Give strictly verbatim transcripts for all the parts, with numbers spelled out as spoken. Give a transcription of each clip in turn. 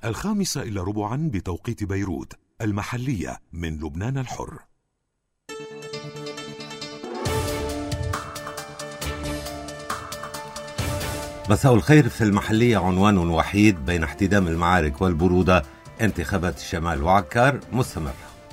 الخامسة إلى ربعا بتوقيت بيروت، المحلية من لبنان الحر. مساء الخير. في المحلية عنوان وحيد بين احتدام المعارك والبرودة، انتخابات الشمال وعكار مستمرة.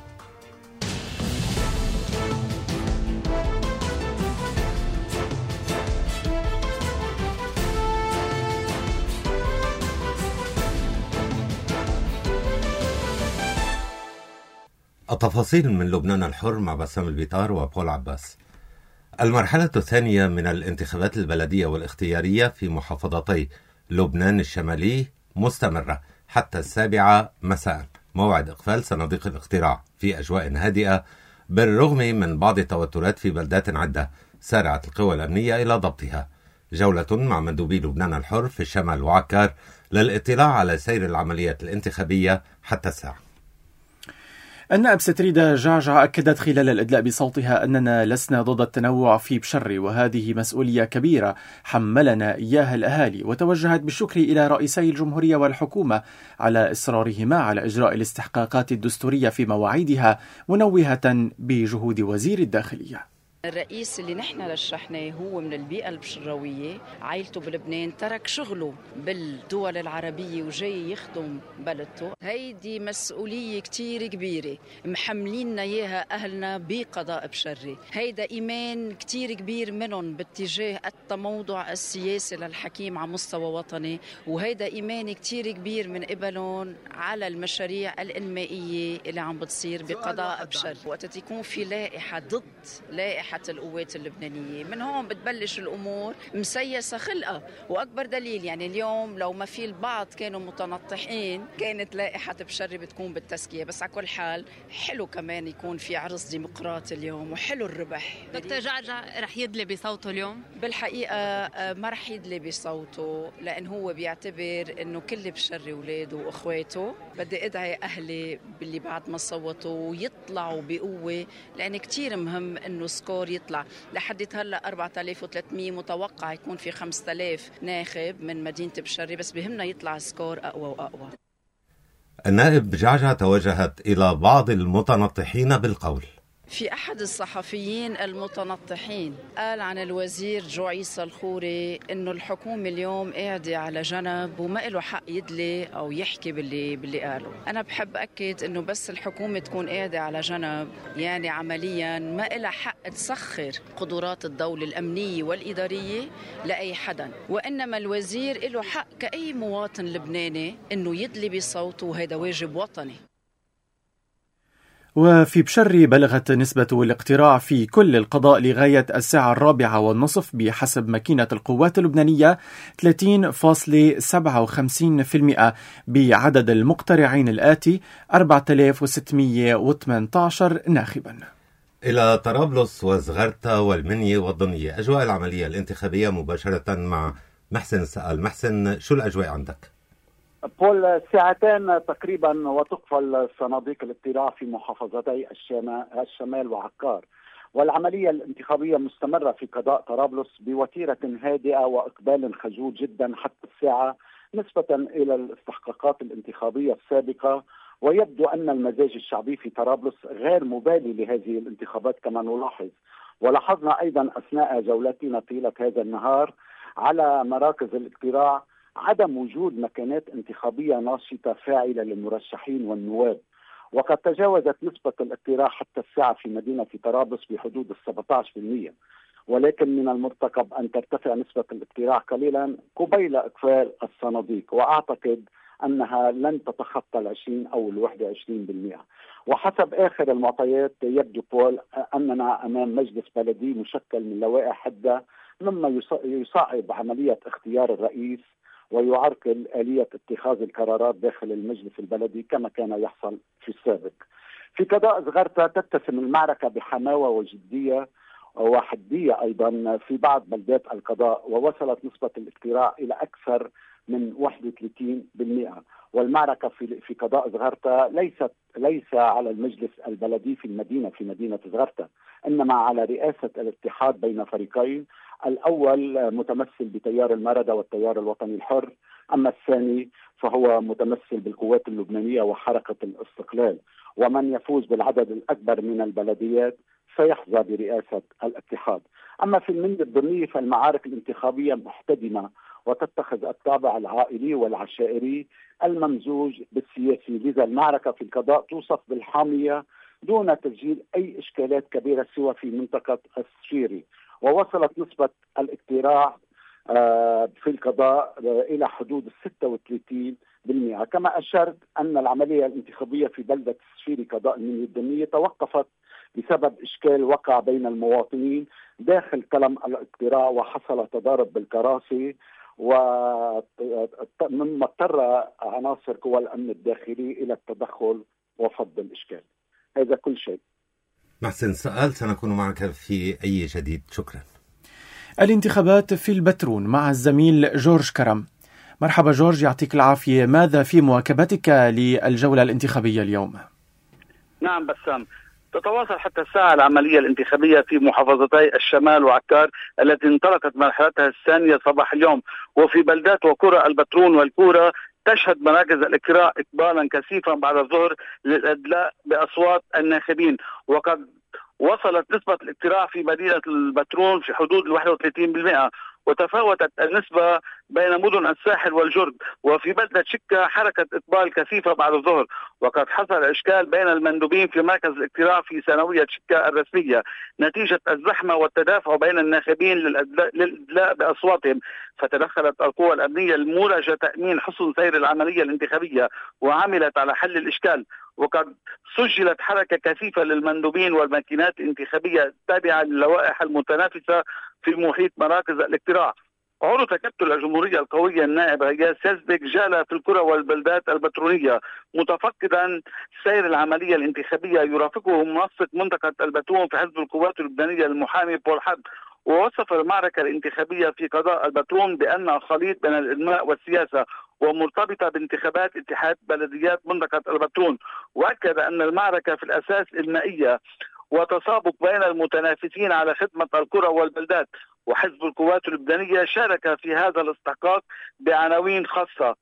التفاصيل من لبنان الحر مع بسام البيطار وبول عباس. المرحلة الثانية من الانتخابات البلدية والاختيارية في محافظتي لبنان الشمالي مستمرة حتى السابعة مساء، موعد إقفال صناديق الاقتراع في أجواء هادئة بالرغم من بعض التوترات في بلدات عدة سارعت القوى الأمنية إلى ضبطها. جولة مع مندوبي لبنان الحر في الشمال وعكار للاطلاع على سير العمليات الانتخابية حتى الساعة. النائب ستريدا جعجع أكدت خلال الإدلاء بصوتها أننا لسنا ضد التنوع في بشري، وهذه مسؤولية كبيرة حملنا إياها الأهالي، وتوجهت بالشكر إلى رئيسي الجمهورية والحكومة على إصرارهما على إجراء الاستحقاقات الدستورية في مواعيدها، منوهة بجهود وزير الداخلية. الرئيس اللي نحن رشحناه هو من البيئة البشراوية، عائلته بلبنان، ترك شغله بالدول العربية وجاي يخدم بلدته. هيدي مسؤولية كتير كبيرة محمليننا إياها أهلنا بقضاء بشري. هيدا إيمان كتير كبير منهم باتجاه التموضع السياسي للحكيم على مستوى وطني، وهيدا إيمان كتير كبير من قبلهم على المشاريع الإنمائية اللي عم بتصير بقضاء بشري. وقت يكون في لائحة ضد لائحة القوات اللبنانية، من هون بتبلش الأمور مسيسة خلقة. وأكبر دليل يعني اليوم لو ما في البعض كانوا متنطحين كانت لائحة بشري بتكون بالتزكية. بس على كل حال حلو كمان يكون في عرس ديمقراطي اليوم، وحلو الربح. دكتور جعجع رح يدلي بصوته اليوم؟ بالحقيقة ما رح يدلي بصوته، لأن هو بيعتبر أنه كل بشري ولاده وأخواته. بدي أدعي أهلي باللي بعد ما صوتوا يطلعوا بقوة، لأن كتير مهم أنه سكور يطلع. لحد هلا أربعة آلاف وثلاثمية، متوقع يكون في خمسة آلاف ناخب من مدينة بشري، بس بهمنا يطلع سكور أقوى وأقوى. النائب جعجع توجهت إلى بعض المتنطحين بالقول. في أحد الصحفيين المتنطحين قال عن الوزير جو عيسى الخوري إنه الحكومة اليوم قاعدة على جنب وما له حق يدلي أو يحكي باللي باللي قاله. أنا بحب أكد إنه بس الحكومة تكون قاعدة على جنب، يعني عمليا ما لها حق تسخر قدرات الدولة الأمنية والإدارية لأي حدا، وإنما الوزير له حق كأي مواطن لبناني إنه يدلي بصوته، وهذا واجب وطني. وفي بشري بلغت نسبة الاقتراع في كل القضاء لغاية الساعة الرابعة والنصف بحسب ماكينة القوات اللبنانية ثلاثين فاصلة سبعة وخمسين بالمئة بعدد المقترعين الآتي أربعة آلاف وستمية وثمانية عشر ناخبا. إلى طرابلس وزغرتا والمنيا والضنية، أجواء العملية الانتخابية مباشرة مع محسن السقال. محسن، شو الأجواء عندك؟ بول، ساعتين تقريبا وتقفل صناديق الاقتراع في محافظتي الشمال وعكار، والعملية الانتخابية مستمرة في قضاء طرابلس بوتيرة هادئة وإقبال خجول جدا حتى الساعة نسبة إلى الاستحقاقات الانتخابية السابقة. ويبدو أن المزاج الشعبي في طرابلس غير مبالي لهذه الانتخابات كما نلاحظ. ولاحظنا أيضا أثناء جولتنا طيلة هذا النهار على مراكز الاقتراع عدم وجود مكانات انتخابية ناشطة فاعلة للمرشحين والنواب، وقد تجاوزت نسبة الاقتراع حتى الساعة في مدينة طرابلس بحدود السبعة عشر بالمئة، ولكن من المرتقب أن ترتفع نسبة الاقتراع قليلا قبيل إقفال الصناديق، وأعتقد أنها لن تتخطى العشرين أو الواحد وعشرين بالمئة. وحسب آخر المعطيات يبدو بول أننا أمام مجلس بلدي مشكل من لوائح حدة، مما يصعب عملية اختيار الرئيس ويعرقل آلية اتخاذ القرارات داخل المجلس البلدي كما كان يحصل في السابق. في قضاء زغرتا تتسم المعركة بحماوة وجدية وحدية أيضا في بعض بلدات القضاء، ووصلت نسبة الاقتراع إلى أكثر من واحد وثلاثين بالمئة. والمعركة في في قضاء زغرتا ليست ليس على المجلس البلدي في المدينة في مدينة زغرتا، إنما على رئاسة الاتحاد بين فريقين، الأول متمثل بتيار المردة والتيار الوطني الحر، أما الثاني فهو متمثل بالقوات اللبنانية وحركة الاستقلال. ومن يفوز بالعدد الأكبر من البلديات سيحظى برئاسة الاتحاد. أما في المند الضمنية فالمعارك الانتخابية محتدمة وتتخذ الطابع العائلي والعشائري الممزوج بالسياسي، لذا المعركة في القضاء توصف بالحامية دون تسجيل أي إشكالات كبيرة سوى في منطقة السفيري. ووصلت نسبة الاقتراع في القضاء إلى حدود ستة وثلاثين بالمئة. كما أشرت أن العملية الانتخابية في بلدة السفيري قضاء المنيا الدمية توقفت بسبب إشكال وقع بين المواطنين داخل قلم الاقتراع، وحصل تضارب بالكراسي، ومما اضطر عناصر قوى الأمن الداخلي إلى التدخل وفض الإشكال. هذا كل شيء. محسن سؤال، سنكون معك في أي جديد. شكرا. الانتخابات في البترون مع الزميل جورج كرم. مرحبا جورج، يعطيك العافية. ماذا في مواكبتك للجولة الانتخابية اليوم؟ نعم بسام، تتواصل حتى الساعة العملية الانتخابية في محافظتي الشمال وعكار التي انطلقت مرحلتها الثانية صباح اليوم، وفي بلدات وقرى البترون والكورة تشهد مراكز الاقتراع إقبالا كثيفا بعد الظهر للإدلاء بأصوات الناخبين. وقد وصلت نسبة الاقتراع في مدينة البترون في حدود واحد وثلاثين بالمئة، وتفاوتت النسبة بين مدن الساحل والجرد. وفي بلدة شكا حركة إقبال كثيفة بعد الظهر، وقد حصل إشكال بين المندوبين في مركز الاقتراع في ثانوية شكا الرسمية نتيجة الزحمة والتدافع بين الناخبين للإدلاء بأصواتهم، فتدخلت القوى الأمنية المولجة تأمين حسن سير العملية الانتخابية وعملت على حل الإشكال. وقد سجلت حركة كثيفة للمندوبين والماكينات الانتخابية التابعة للوائح المتنافسة في محيط مراكز الاقتراع. عضو تكتل الجمهورية القوية النائب غياث يزبك جال في القرى والبلدات البترونية متفقدا سير العملية الانتخابية، يرافقه منسق منطقة البترون في حزب القوات اللبنانية المحامي بول حد. ووصف المعركة الانتخابية في قضاء البترون بأنها خليط بين الإدماء والسياسة ومرتبطة بانتخابات اتحاد بلديات منطقة البترون. وأكد أن المعركة في الأساس إنمائية وتسابق بين المتنافسين على خدمة القرى والبلدات، وحزب القوات اللبنانية شارك في هذا الاستحقاق بعناوين خاصة.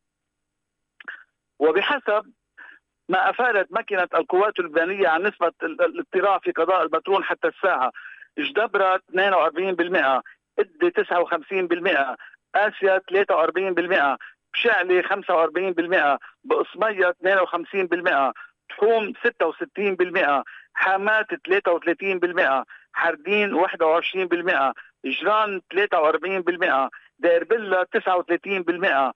وبحسب ما أفادت ماكينة القوات اللبنانية عن نسبة الاقتراع في قضاء البترون حتى الساعة، جدبرة اثنين وأربعين بالمئة، إدي تسعة وخمسين بالمئة، آسيا ثلاثة وأربعين بالمئة، بشعلي خمسة وأربعين بالمئة، بقصمية اثنين وخمسين بالمئة، تحوم ستة وستين بالمئة، حامات ثلاثة وثلاثين بالمئة، حردين واحد وعشرين بالمئة، جران ثلاثة وأربعين بالمئة، ديربلة تسعة وثلاثين بالمئة،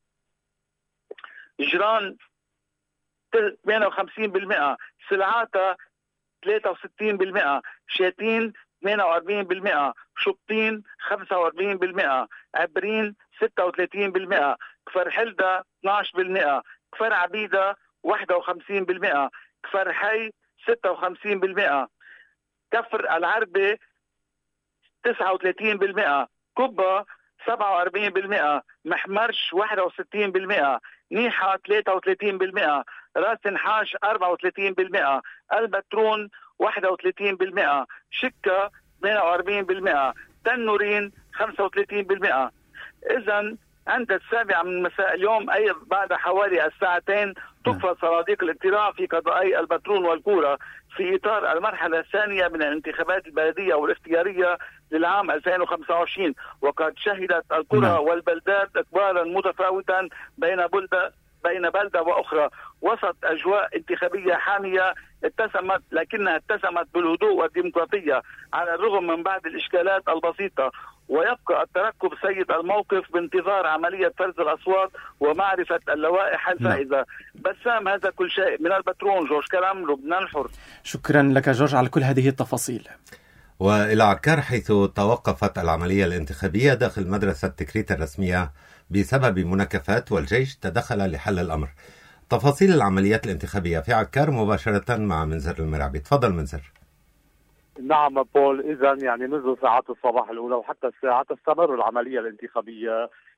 جران ثمانية وخمسين بالمئة، سلعاتة ثلاثة وستين بالمئة، شاتين ثمانية وأربعين بالمئة، شبطين خمسة وأربعين بالمئة، عبرين ستة وثلاثين بالمئة، كفر حلدة اثني عشر بالمئة، كفر عبيدة واحد وخمسين بالمئة، كفر حي ستة وخمسين بالمئة، كفر العربي تسعة وثلاثين بالمئة، كبة سبعة وأربعين بالمئة، محمرش واحد وستين بالمئة، نيحة ثلاثة وثلاثين بالمئة، راس نحاش أربعة وثلاثين بالمئة، البترون واحد وثلاثين بالمئة، شكا ثمانية وأربعين بالمئة، تنورين خمسة وثلاثين بالمئة. إذن عند السابعة من مساء اليوم، أي بعد حوالي الساعتين، تقفل صناديق الاقتراع في قضائي البترون والكورة في إطار المرحلة الثانية من الانتخابات البلدية والاختيارية للعام ألفين وخمسة وعشرين. وقد شهدت القرى والبلدات إقبالا متفاوتا بين بلدة بين بلدة وأخرى وسط أجواء انتخابية حامية اتسمت لكنها اتسمت بالهدوء والديمقراطية على الرغم من بعض الإشكالات البسيطة. ويبقى الترقب سيد الموقف بانتظار عملية فرز الأصوات ومعرفة اللوائح الفائزة. بسام، هذا كل شيء من البترون. جورج كرم، لبنان الحر. شكرا لك جورج على كل هذه التفاصيل. وإلى عكار حيث توقفت العملية الانتخابية داخل مدرسة تكريت الرسمية بسبب مناكفات، والجيش تدخل لحل الأمر. تفاصيل العمليات الانتخابية في عكار مباشرة مع منزر المرعبي. تفضل منزر. نعم بول، إذن يعني منذ ساعات الصباح الأولى وحتى الساعة تستمر العملية الانتخابية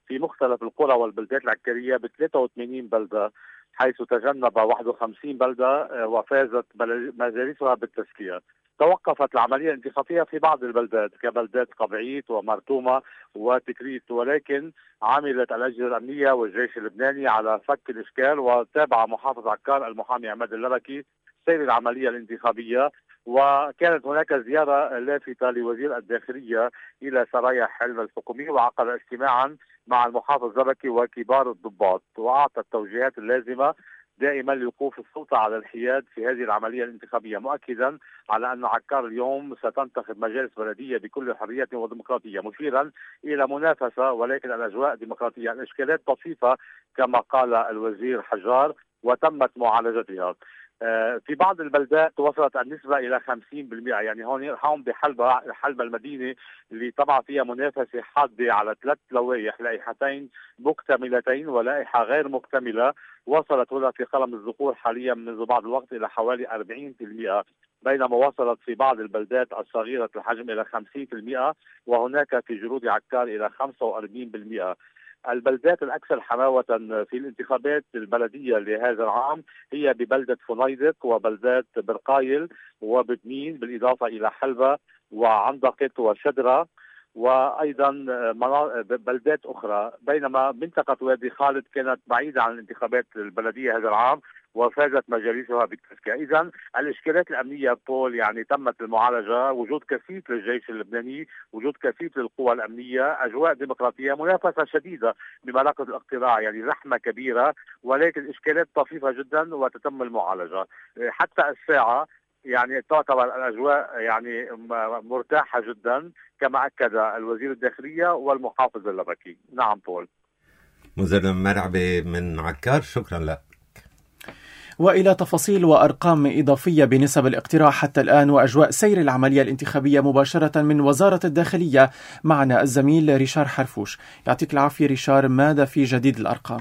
في مختلف القرى والبلدات العكارية ب ثلاثة وثمانين بلدة، حيث تجنب واحد وخمسين بلدة وفازت مجالسها بالتزكية. توقفت العملية الانتخابية في بعض البلدات كبلدات قبعيت ومرتومة وتكريت، ولكن عملت الأجهزة الأمنية والجيش اللبناني على فك الإشكال، وتابع محافظ عكار المحامي عماد اللبكي سير العملية الانتخابية. وكانت هناك زيارة لافتة لوزير الداخلية إلى سرايا حلم الحكومي، وعقد اجتماعا مع المحافظ زبكي وكبار الضباط، وأعطى التوجيهات اللازمة دائما لوقوف السلطة على الحياد في هذه العملية الانتخابية، مؤكدا على أن عكار اليوم ستنتخب مجالس بلدية بكل حرية وديمقراطية، مشيرا إلى منافسة ولكن الأجواء ديمقراطية. الإشكالات طفيفة كما قال الوزير حجار وتمت معالجتها. في بعض البلدات وصلت النسبة إلى خمسين بالمئة، يعني هون هون بحلبة حلبة المدينة اللي طبعا فيها منافسة حادة على ثلاث لوائح، لائحتين مكتملتين ولائحة غير مكتملة، وصلت هنا في قلم الذكور حاليا منذ بعض الوقت إلى حوالي أربعين بالمئة، بينما وصلت في بعض البلدات الصغيرة الحجم إلى خمسين بالمئة، وهناك في جرود عكار إلى خمسة وأربعين بالمئة. البلدات الأكثر حماوة في الانتخابات البلدية لهذا العام هي ببلدة فنيدق وبلدات برقايل وبدمين، بالإضافة إلى حلبة وعندقت وشدرة وأيضا بلدات أخرى، بينما منطقة وادي خالد كانت بعيدة عن الانتخابات البلدية هذا العام وفازت مجالسها بالتزكية. إذن الإشكالات الأمنية بول يعني تمت المعالجة، وجود كثيف للجيش اللبناني، وجود كثيف للقوى الأمنية، أجواء ديمقراطية، منافسة شديدة بمراكز الاقتراع، يعني زحمة كبيرة، ولكن إشكالات طفيفة جدا وتتم المعالجة. حتى الساعة يعني تعتبر الأجواء يعني مرتاحة جدا كما أكد الوزير الداخلية والمحافظ اللبكي. نعم بول. مزرم مرعبي من عكار، شكرا لك. وإلى تفاصيل وأرقام إضافية بنسب الاقتراع حتى الآن وأجواء سير العملية الانتخابية مباشرة من وزارة الداخلية معنا الزميل ريشار حرفوش. يعطيك العافية ريشار، ماذا في جديد الأرقام؟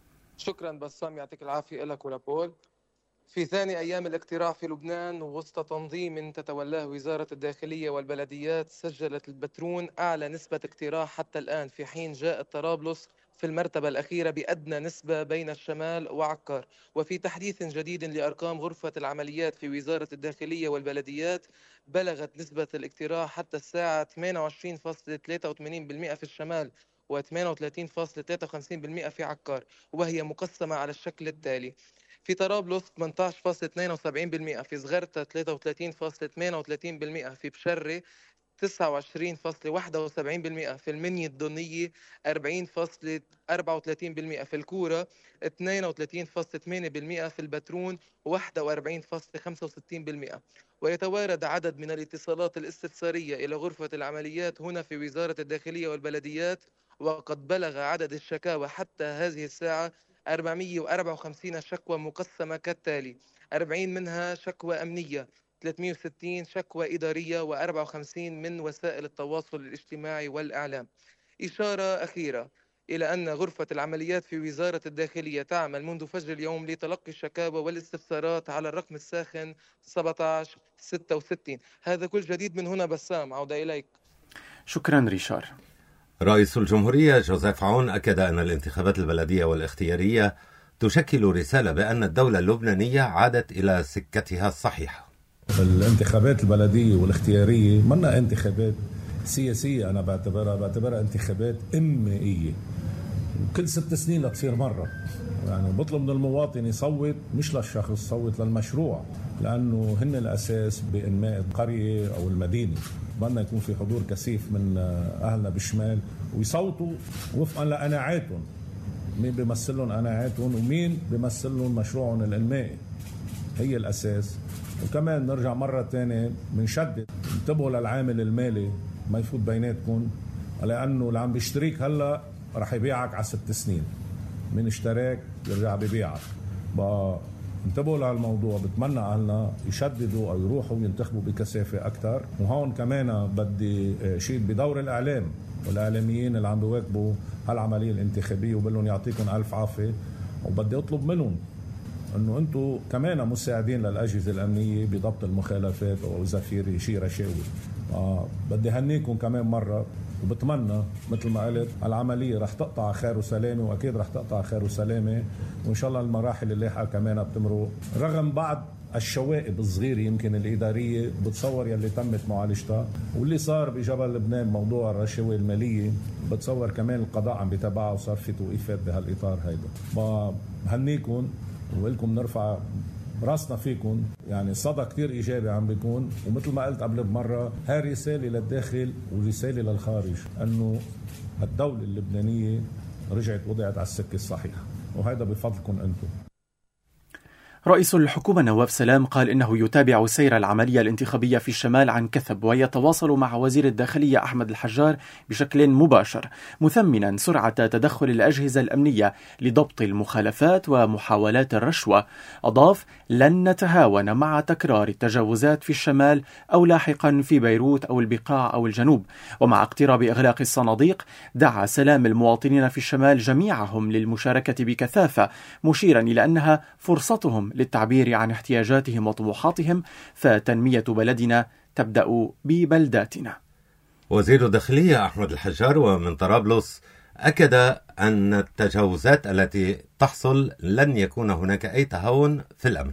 شكرا بسام، يعطيك العافية لك ولبول. في ثاني أيام الاقتراع في لبنان وسط تنظيم تتولاه وزارة الداخلية والبلديات، سجلت البترون أعلى نسبة اقتراع حتى الآن، في حين جاءت طرابلس في المرتبة الأخيرة بأدنى نسبة بين الشمال وعكار. وفي تحديث جديد لأرقام غرفة العمليات في وزارة الداخلية والبلديات، بلغت نسبة الاقتراع حتى الساعة ثمانية وعشرين فاصلة ثلاثة وثمانين بالمئة في الشمال وثمانية وثلاثين فاصلة ثلاثة وخمسين بالمئة في عكار، وهي مقسمة على الشكل التالي: في طرابلس ثمانية عشر فاصلة اثنين وسبعين بالمئة، في صغرتا ثلاثة وثلاثين فاصلة ثمانية وثلاثين بالمئة، في بشري تسعة وعشرين فاصلة واحد وسبعين بالمئة، في المنيا الدنية أربعين فاصلة أربعة وثلاثين بالمئة، في الكورة اثنين وثلاثين فاصلة ثمانية بالمئة، في البترون واحد وأربعين فاصلة خمسة وستين بالمئة. ويتوارد عدد من الاتصالات الاستفسارية إلى غرفة العمليات هنا في وزارة الداخلية والبلديات، وقد بلغ عدد الشكاوى حتى هذه الساعة أربعمئة وأربعة وخمسين شكوى مقسمة كالتالي: أربعين منها شكوى أمنية، ثلاثمئة وستين شكوى إدارية، وأربعة وخمسين من وسائل التواصل الاجتماعي والإعلام. إشارة أخيرة إلى أن غرفة العمليات في وزارة الداخلية تعمل منذ فجر اليوم لتلقي الشكاوى والاستفسارات على الرقم الساخن سبعة عشر ستة وستين. هذا كل جديد من هنا بسام، عودة إليك. شكرا ريشار. رئيس الجمهورية جوزيف عون أكد أن الانتخابات البلدية والاختيارية تشكل رسالة بأن الدولة اللبنانية عادت إلى سكتها الصحيحة. الانتخابات البلدية والاختيارية منا انتخابات سياسية، أنا بعتبرها بعتبرها انتخابات إمائية، وكل ست سنين لتصير مرة. يعني بطلب من المواطن يصوت مش للشخص، صوت للمشروع، لأنه هن الأساس بإنماء القرية أو المدينة. بدنا يكون في حضور كثيف من أهلنا بالشمال ويصوتوا وفقا لقناعاتهم، مين بيمثلهم قناعاتهم ومين بيمثلهم مشروعهم الإنمائي، هي الأساس. وكمان نرجع مرة تانية بنشدد، انتبهوا للعامل المالي ما يفوت بيناتكم، لأنه اللي عم بيشتريك هلا رح يبيعك على ست سنين، من اشتراك يرجع ببيعك. بقى انتبهوا لهالموضوع. بتمنى أهلنا يشددوا أو يروحوا ينتخبوا بكثافة أكتر. وهون كمان بدي شيد بدور الإعلام والإعلاميين اللي عم بيواكبوا هالعملية الانتخابية، وبقول يعطيكم ألف عافية. وبدي أطلب منهم أنه أنتوا كمان مساعدين للأجهزة الأمنية بضبط المخالفات أو إذا في شيء رشاوي. آه بدي هنيكم كمان مرة وبتمنى مثل ما قلت العملية رح تقطع خير وسلامة، وأكيد رح تقطع خير وسلامة، وإن شاء الله المراحل اللاحقة كمان بتمرق رغم بعض الشوائب الصغيرة يمكن الإدارية بتصور يلي تمت معالجتها، واللي صار بجبل لبنان موضوع الرشاوى المالية بتصور كمان القضاء عم بيتابعها وصار في توقيفات بهالإطار هيدا. بهنيكم وإلكم نرفع راسنا فيكم، يعني صدى كتير إيجابي عم بيكون، ومثل ما قلت قبل بمرة هاي رسالة للداخل ورسالة للخارج أنه الدولة اللبنانية رجعت وضعت على السكة الصحيحة، وهذا بفضلكم أنتم. رئيس الحكومة نواف سلام قال إنه يتابع سير العملية الانتخابية في الشمال عن كثب، ويتواصل مع وزير الداخلية أحمد الحجار بشكل مباشر، مثمنا سرعة تدخل الأجهزة الأمنية لضبط المخالفات ومحاولات الرشوة. أضاف: لن نتهاون مع تكرار التجاوزات في الشمال أو لاحقا في بيروت أو البقاع أو الجنوب. ومع اقتراب إغلاق الصناديق دعا سلام المواطنين في الشمال جميعهم للمشاركة بكثافة، مشيرا إلى أنها فرصتهم للتعبير عن احتياجاتهم وطموحاتهم، فتنمية بلدنا تبدأ ببلداتنا. وزير الداخلية أحمد الحجار ومن طرابلس أكد أن التجاوزات التي تحصل لن يكون هناك أي تهاون في الأمن.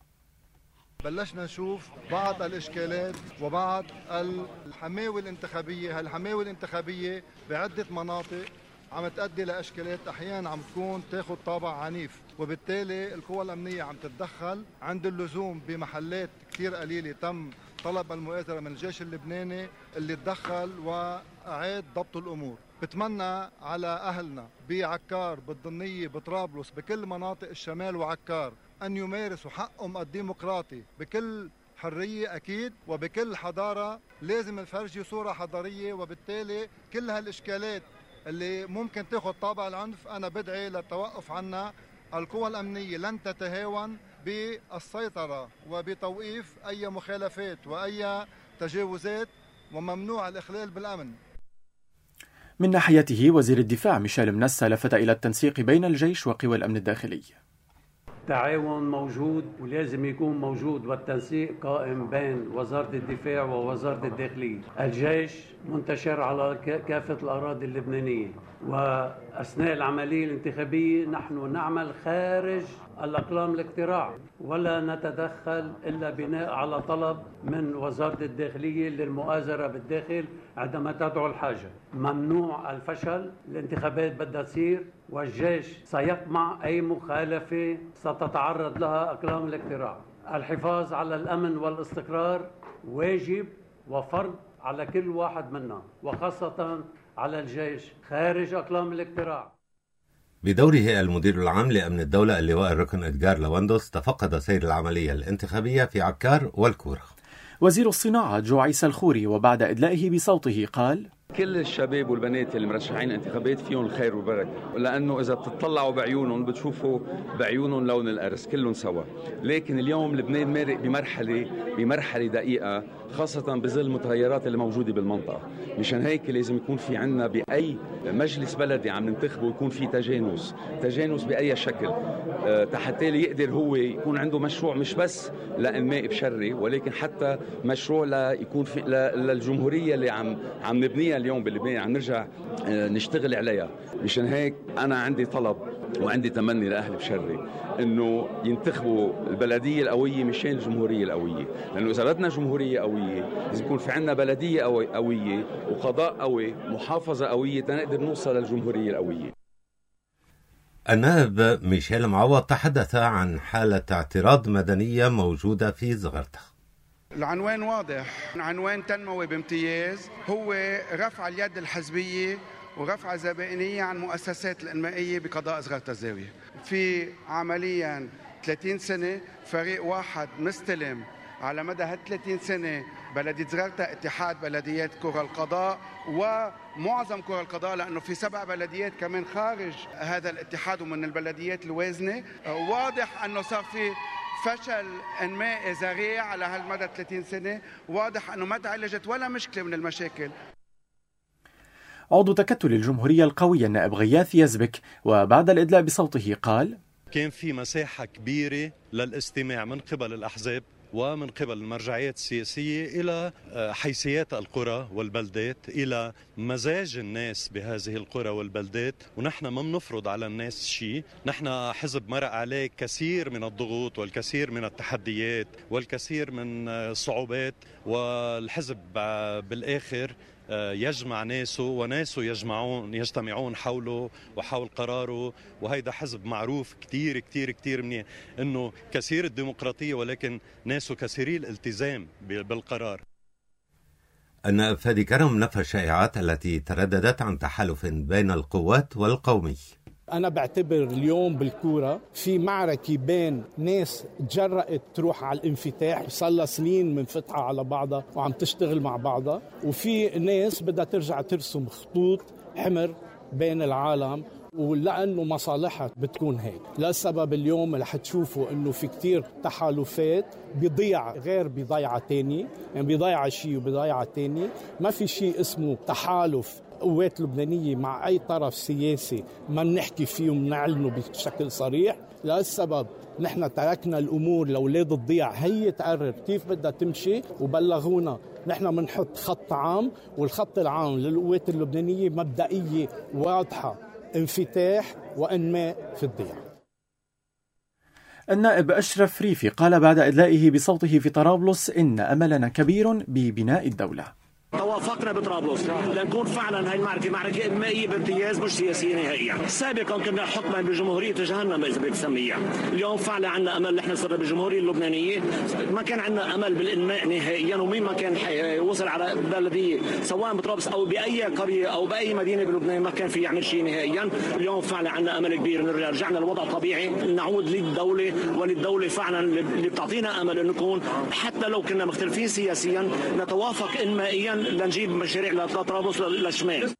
بلشنا نشوف بعض الإشكالات وبعض الحماوي الانتخابية. هالحماوي الانتخابية بعدة مناطق عم تؤدي لاشكالات احيانا عم تكون تاخذ طابع عنيف، وبالتالي القوى الامنيه عم تتدخل عند اللزوم بمحلات كثير قليله. تم طلب المؤازره من الجيش اللبناني اللي تدخل واعاد ضبط الامور. بتمنى على اهلنا بعكار، بالضنيه، بطرابلس، بكل مناطق الشمال وعكار ان يمارسوا حقهم الديمقراطي بكل حريه اكيد وبكل حضاره. لازم نفرجي صوره حضاريه، وبالتالي كل هالاشكالات اللي ممكن تاخذ طابع العنف انا بدعي للتوقف عنها. القوى الامنيه لن تتهاون بالسيطره وبتوقيف اي مخالفات واي تجاوزات، وممنوع الاخلال بالامن. من ناحيته وزير الدفاع ميشيل منسى لفت الى التنسيق بين الجيش وقوى الامن الداخلي. التعاون موجود ولازم يكون موجود، والتنسيق قائم بين وزارة الدفاع ووزارة الداخلية. الجيش منتشر على كافة الأراضي اللبنانية، وأثناء العملية الانتخابية نحن نعمل خارج الأقلام الاقتراع، ولا نتدخل إلا بناء على طلب من وزارة الداخلية للمؤازرة بالداخل عندما تدعو الحاجة. ممنوع الفشل، الانتخابات بدها تصير، والجيش سيقمع أي مخالفة ستتعرض لها أقلام الاقتراع. الحفاظ على الأمن والاستقرار واجب وفرض على كل واحد منا، وخاصة على الجيش خارج أقلام الاقتراع. بدوره المدير العام لأمن الدولة اللواء الركن إدغار لواندوس تفقد سير العملية الانتخابية في عكار والكورة. وزير الصناعة جو عيسى الخوري وبعد إدلائه بصوته قال: كل الشباب والبنات اللي مرشحين انتخابات فيهم الخير والبركة، لأنه إذا بتطلعوا بعيونهم بتشوفوا بعيونهم لون الأرز كلهم سوا. لكن اليوم لبنان مارق بمرحلة بمرحلة دقيقة، خاصة بظل المتغيرات اللي موجودة بالمنطقة. مشان هيك لازم يكون في عنا بأي مجلس بلدي عم ننتخبه يكون في تجانس، تجانس بأي شكل، أه تحت يقدر هو يكون عنده مشروع مش بس لإنماء بشري، ولكن حتى مشروع ليكون في للجمهورية اللي عم عم نبنيها اليوم بلبنان، عم نرجع نشتغل عليها. مشان هيك أنا عندي طلب وعندي تمني لأهل بشري إنه ينتخبوا البلدية القوية مشان الجمهورية القوية، لأنه إذا بدنا جمهورية قوية لازم يكون في عنا بلدية قوية وقضاء قوي، محافظة قوية تنقدر نوصل للجمهورية القوية. النائب ميشيل معوض تحدث عن حالة اعتراض مدنية موجودة في زغرته. العنوان واضح، عنوان تنموي بامتياز، هو رفع اليد الحزبية ورفع الزبائنية عن مؤسسات الإنمائية بقضاء زغرته الزاوية. في عمليا ثلاثين سنة فريق واحد مستلم على مدى هال ثلاثين سنة بلدية زغرته، اتحاد بلديات كرة القضاء ومعظم كرة القضاء، لأنه في سبع بلديات كمان خارج هذا الاتحاد ومن البلديات الوازنة. واضح أنه صار في فشل انمائي ذريع على هالمدى ثلاثين سنة، واضح أنه ما تعالجت ولا مشكلة من المشاكل. عضو تكتل الجمهورية القوية النائب غياث يزبك وبعد الإدلاء بصوته قال: كان في مساحة كبيرة للاستماع من قبل الأحزاب ومن قبل المرجعيات السياسية إلى حيثيات القرى والبلدات، إلى مزاج الناس بهذه القرى والبلدات. ونحن ما بنفرض على الناس شيء، نحن حزب مرق عليه كثير من الضغوط والكثير من التحديات والكثير من الصعوبات، والحزب بالآخر يجمع ناسه وناسه يجمعون يجتمعون حوله وحول قراره. وهيدا حزب معروف كتير كتير كتير منيح انه كثير الديمقراطية ولكن ناسه كثيري الالتزام بالقرار. النائب فادي كرم نفى الشائعات التي ترددت عن تحالف بين القوات والقومي. أنا بعتبر اليوم بالكورة في معركة بين ناس تجرأت تروح على الانفتاح وصار لها سنين منفتحة على بعضها وعم تشتغل مع بعضها، وفي ناس بدها ترجع ترسم خطوط حمر بين العالم، ولأنه مصالحها بتكون هيك. للسبب اليوم رح تشوفوا أنه في كتير تحالفات بيضيع غير بضيعة تاني، يعني بيضيع شيء وبيضيع تاني. ما في شيء اسمه تحالف قوات لبنانية مع أي طرف سياسي ما بنحكي فيه وبنعلنه بشكل صريح. لهالسبب نحن تركنا الأمور لأولاد الضيع هي تقرر كيف بدها تمشي، وبلغونا نحن بنحط خط عام، والخط العام للقوات اللبنانية مبدئية واضحة: انفتاح وانماء في الضياع. النائب أشرف ريفي قال بعد إدلائه بصوته في طرابلس إن أملنا كبير ببناء الدولة. توافقنا بطرابلس لنكون فعلا هاي المعركة معركة إنمائية بامتياز مش سياسية نهائيا. سابقا كنا حكما بجمهورية جهنم إذا بدك تسميها، اليوم فعلا عندنا أمل نحن صرنا بالجمهورية اللبنانية. ما كان عندنا أمل بالإنماء نهائيا، ومين ما كان وصل على بلدية سواء بطرابلس أو بأي قرية أو بأي مدينة بلبنان ما كان في يعمل شيء نهائيا. اليوم فعلا عندنا أمل كبير نرجع رجعنا للوضع الطبيعي، نعود للدولة، وللدولة فعلا اللي بتعطينا أمل أن نكون حتى لو كنا مختلفين سياسيا نتوافق إنمائيا لنجيب مشاريع لطرابلس للشمال.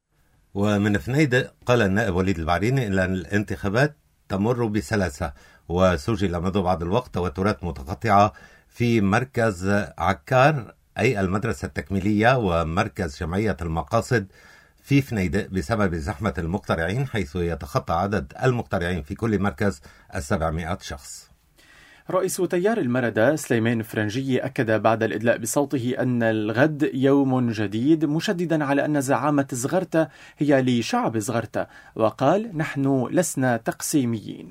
ومن فنيدق قال النائب وليد البعريني إن الانتخابات تمر بسلاسة، وسجل منذ بعض الوقت توترات متقطعة في مركز عكار أي المدرسة التكميلية ومركز جمعية المقاصد في فنيدق بسبب زحمة المقترعين، حيث يتخطى عدد المقترعين في كل مركز السبعمائة شخص. رئيس تيار المردة سليمان فرنجي أكد بعد الإدلاء بصوته أن الغد يوم جديد، مشددا على أن زعامة زغرتة هي لشعب زغرتة، وقال: نحن لسنا تقسيميين.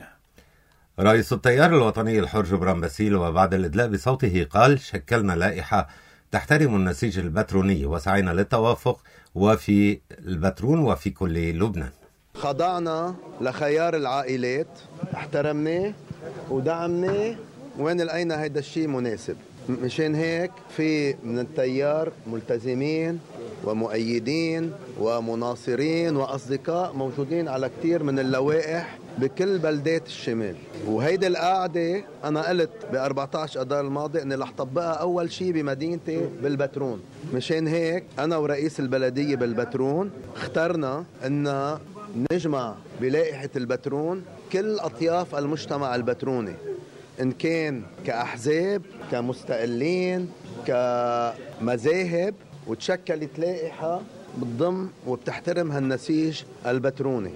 رئيس التيار الوطني الحر جبران باسيل وبعد الإدلاء بصوته قال: شكلنا لائحة تحترم النسيج البتروني وسعينا للتوافق وفي البترون وفي كل لبنان. خضعنا لخيار العائلات، احترمناه ودعمناه وين لقينا هيدا الشيء مناسب. مشان هيك في من التيار ملتزمين ومؤيدين ومناصرين وأصدقاء موجودين على كتير من اللوائح بكل بلدات الشمال. وهيدا القاعدة أنا قلت ب أربعة عشر أذار الماضي أني رح طبقها أول شيء بمدينتي بالبترون. مشان هيك أنا ورئيس البلدية بالبترون اخترنا أن نجمع بلائحة البترون كل أطياف المجتمع البتروني، إن كان كأحزاب كمستقلين كمذاهب، وتشكلت لائحة بتضم وبتحترم هالنسيج البتروني.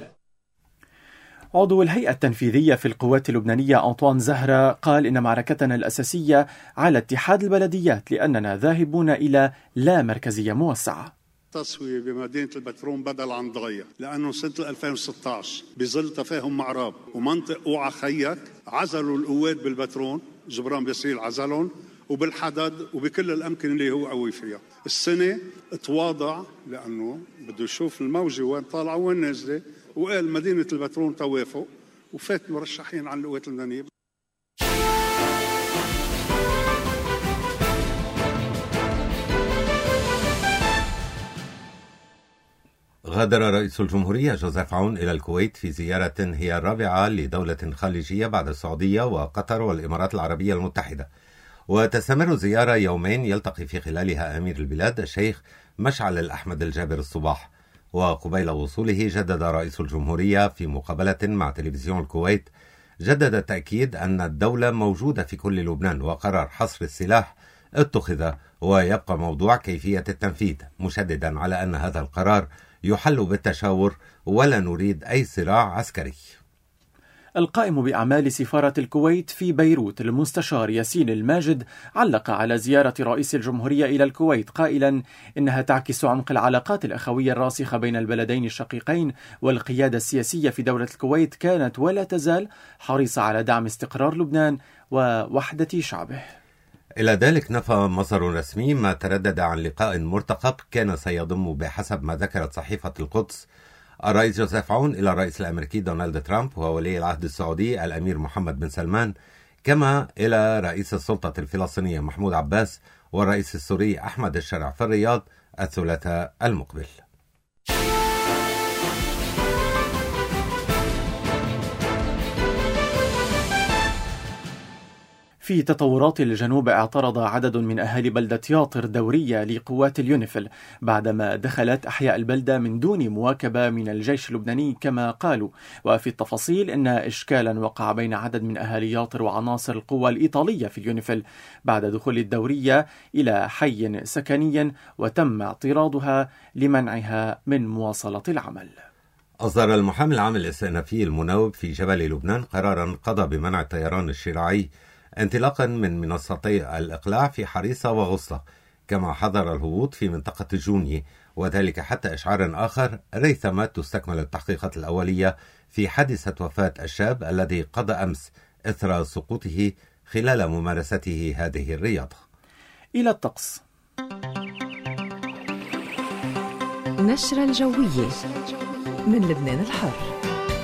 عضو الهيئة التنفيذية في القوات اللبنانية أنطوان زهرة قال إن معركتنا الأساسية على اتحاد البلديات، لأننا ذاهبون إلى لا مركزية موسعة. التصوية بمدينة البترون بدل عن ضايع، لأنه سنة ألفين وستة عشر بظل تفاهم مع راب ومنطق اوعى خيك عزلوا القوات بالبترون، جبران باسيل عزلهم، وبالحدد وبكل الأمكنة اللي هو قوي فيها. السنة تواضع لأنه بده يشوف الموجة وين طالعة وين نازلة، وقال مدينة البترون توافق، وفات مرشحين عن القوات اللبنانية. غادر رئيس الجمهورية جوزيف عون إلى الكويت في زيارة هي الرابعة لدولة خليجية بعد السعودية وقطر والإمارات العربية المتحدة، وتستمر زيارة يومين يلتقي في خلالها أمير البلاد الشيخ مشعل الأحمد الجابر الصباح. وقبيل وصوله جدد رئيس الجمهورية في مقابلة مع تلفزيون الكويت جدد التأكيد أن الدولة موجودة في كل لبنان، وقرار حصر السلاح اتخذ ويبقى موضوع كيفية التنفيذ، مشددا على أن هذا القرار يحل بالتشاور ولا نريد أي صراع عسكري. القائم بأعمال سفارة الكويت في بيروت المستشار ياسين الماجد علق على زيارة رئيس الجمهورية إلى الكويت قائلا إنها تعكس عمق العلاقات الأخوية الراسخة بين البلدين الشقيقين، والقيادة السياسية في دولة الكويت كانت ولا تزال حريصة على دعم استقرار لبنان ووحدة شعبه. إلى ذلك نفى مصدر رسمي ما تردد عن لقاء مرتقب كان سيضم بحسب ما ذكرت صحيفة القدس الرئيس جوزيف عون إلى الرئيس الأمريكي دونالد ترامب وولي العهد السعودي الأمير محمد بن سلمان، كما إلى رئيس السلطة الفلسطينية محمود عباس والرئيس السوري أحمد الشرع في الرياض الثلاثاء المقبل. في تطورات الجنوب، اعترض عدد من أهالي بلدة ياطر دورية لقوات اليونيفيل بعدما دخلت أحياء البلدة من دون مواكبة من الجيش اللبناني كما قالوا. وفي التفاصيل أن إشكالا وقع بين عدد من أهالي ياطر وعناصر القوى الإيطالية في اليونيفيل بعد دخول الدورية إلى حي سكني وتم اعتراضها لمنعها من مواصلة العمل. أصدر المحامي العام الاستئنافي المناوب في جبل لبنان قرارا قضى بمنع الطيران الشراعي انطلاقا من منصتي الإقلاع في حريصة وغصة، كما حظر الهبوط في منطقة الجوني، وذلك حتى إشعار آخر ريثما تستكمل التحقيقات الأولية في حادثة وفاة الشاب الذي قضى أمس إثر سقوطه خلال ممارسته هذه الرياضة. إلى الطقس. نشرة الجوية من لبنان الحر.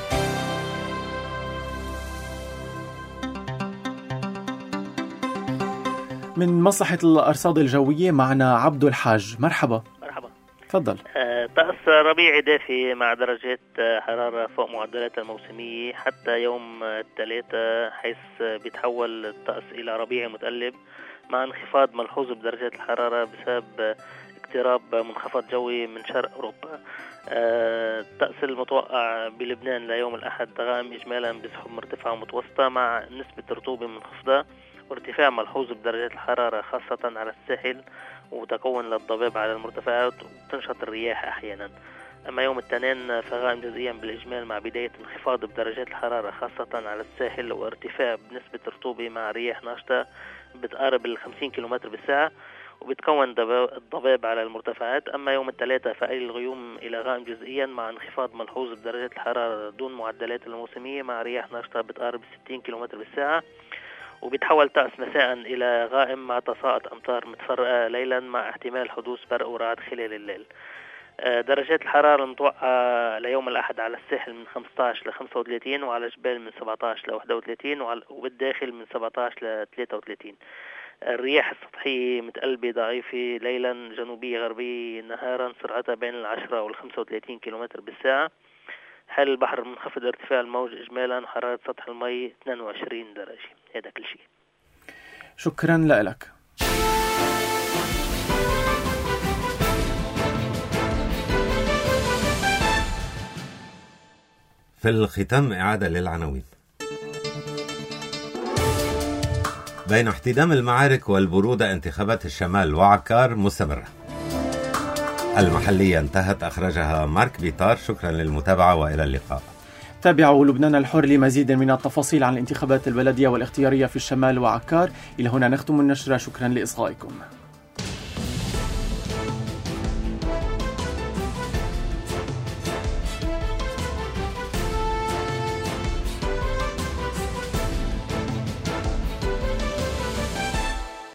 من مصلحة الأرصاد الجوية معنا عبد الحاج. مرحبا. مرحبا. تفضل. أه طقس ربيعي دافي مع درجات حرارة فوق معدلات الموسمية حتى يوم الثلاثاء، حيث بيتحول الطقس إلى ربيعي متقلب مع انخفاض ملحوظ بدرجات الحرارة بسبب اقتراب منخفض جوي من شرق أوروبا. الطقس المتوقع بلبنان ليوم الأحد غائم إجمالا بسحب مرتفعة متوسطة مع نسبة رطوبة منخفضة وارتفاع ملحوظ بدرجات الحرارة خاصة على الساحل وتكون للضباب على المرتفعات وتنشط الرياح أحيانا. أما يوم الاثنين فغائم جزئيا بالإجمال مع بداية انخفاض بدرجات الحرارة خاصة على الساحل وارتفاع بنسبة رطوبة مع رياح ناشطة بتقارب الخمسين كيلومتر بالساعة وبتكون الضباب على المرتفعات. أما يوم الثلاثاء فقليل الغيوم إلى غائم جزئيا مع انخفاض ملحوظ بدرجات الحرارة دون معدلات الموسمية مع رياح ناشطة بتقارب ستين كيلومتر بالساعة، وبيتحول طقس مساء إلى غائم مع تساقط أمطار متفرقة ليلا مع احتمال حدوث برق ورعد خلال الليل. درجات الحرارة المتوقعة ليوم الأحد على الساحل من خمسة عشر ل خمسة وثلاثين وعلى الجبال من سبعة عشر ل واحد وثلاثين وبالداخل من سبعة عشر ل ثلاثة وثلاثين. الرياح السطحية متقلبة ضعيفة ليلا جنوبية غربية نهارا سرعتها بين العشرة والخمسة وثلاثين كيلومتر بالساعة. حال البحر منخفض ارتفاع الموج إجمالا حرارة سطح المي اثنين وعشرين درجة. هذا كل شيء. شكرا لك. في الختام إعادة للعناوين. بين احتدام المعارك والبرودة انتخابات الشمال وعكار مستمرة. المحلية انتهت، أخرجها مارك بيطار. شكرا للمتابعة وإلى اللقاء. تابعوا لبنان الحر لمزيد من التفاصيل عن الانتخابات البلدية والاختيارية في الشمال وعكار. إلى هنا نختم النشرة. شكرا لإصغائكم.